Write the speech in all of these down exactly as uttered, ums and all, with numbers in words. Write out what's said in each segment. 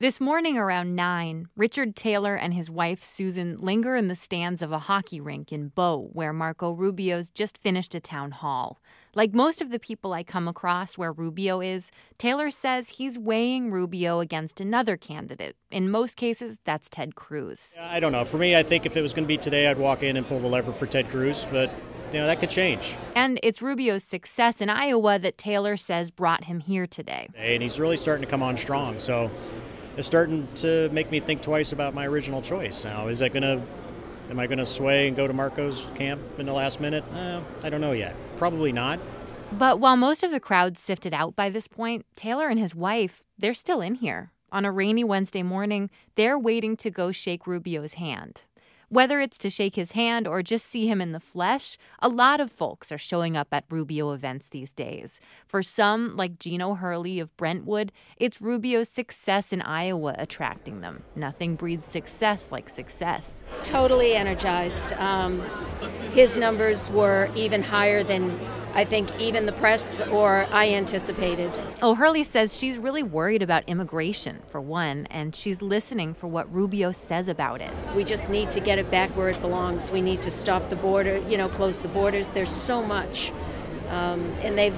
This morning around nine, Richard Taylor and his wife Susan linger in the stands of a hockey rink in Bow, where Marco Rubio's just finished a town hall. Like most of the people I come across where Rubio is, Taylor says he's weighing Rubio against another candidate. In most cases, that's Ted Cruz. I don't know. For me, I think if it was going to be today, I'd walk in and pull the lever for Ted Cruz, but you know, that could change. And it's Rubio's success in Iowa that Taylor says brought him here today. And he's really starting to come on strong, so it's starting to make me think twice about my original choice. Now, is that going to, am I going to sway and go to Marco's camp in the last minute? Uh, I don't know yet. Probably not. But while most of the crowd sifted out by this point, Taylor and his wife, they're still in here. On a rainy Wednesday morning, they're waiting to go shake Rubio's hand. Whether it's to shake his hand or just see him in the flesh, a lot of folks are showing up at Rubio events these days. For some, like Gino Hurley of Brentwood, it's Rubio's success in Iowa attracting them. Nothing breeds success like success. Totally energized. Um, his numbers were even higher than I think even the press or I anticipated. Oh, Hurley says she's really worried about immigration, for one, and she's listening for what Rubio says about it. We just need to get it back where it belongs. We need to stop the border, you know, close the borders. There's so much. Um, and they've,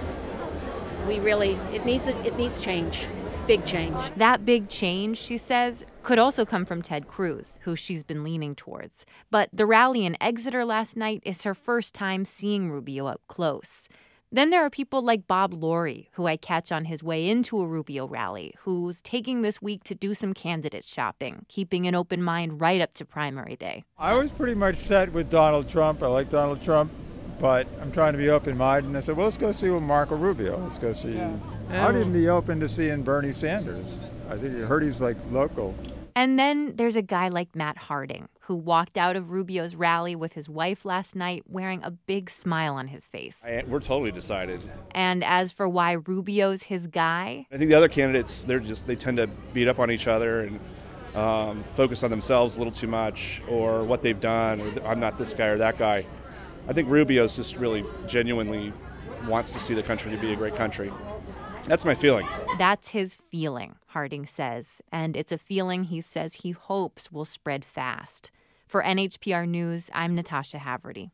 we really, it needs, it needs change. Big change. That big change, she says, could also come from Ted Cruz, who she's been leaning towards. But the rally in Exeter last night is her first time seeing Rubio up close. Then there are people like Bob Laurie, who I catch on his way into a Rubio rally, who's taking this week to do some candidate shopping, keeping an open mind right up to primary day. I was pretty much set with Donald Trump. I like Donald Trump, but I'm trying to be open-minded. And I said, well, let's go see with Marco Rubio. Let's go see. Yeah. I'd even be open to seeing Bernie Sanders. I think you heard he's like local. And then there's a guy like Matt Harding, who walked out of Rubio's rally with his wife last night wearing a big smile on his face. I, we're totally decided. And as for why Rubio's his guy, I think the other candidates, they're just they tend to beat up on each other and um, focus on themselves a little too much, or what they've done, or I'm not this guy or that guy. I think Rubio's just really genuinely wants to see the country to be a great country. That's my feeling. That's his feeling, Harding says. And it's a feeling he says he hopes will spread fast. For N H P R News, I'm Natasha Haverty.